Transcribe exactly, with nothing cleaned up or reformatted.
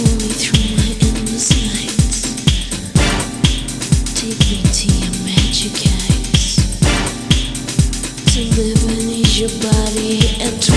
me through my endless nights. Take me to your magic eyes. To live beneath your body and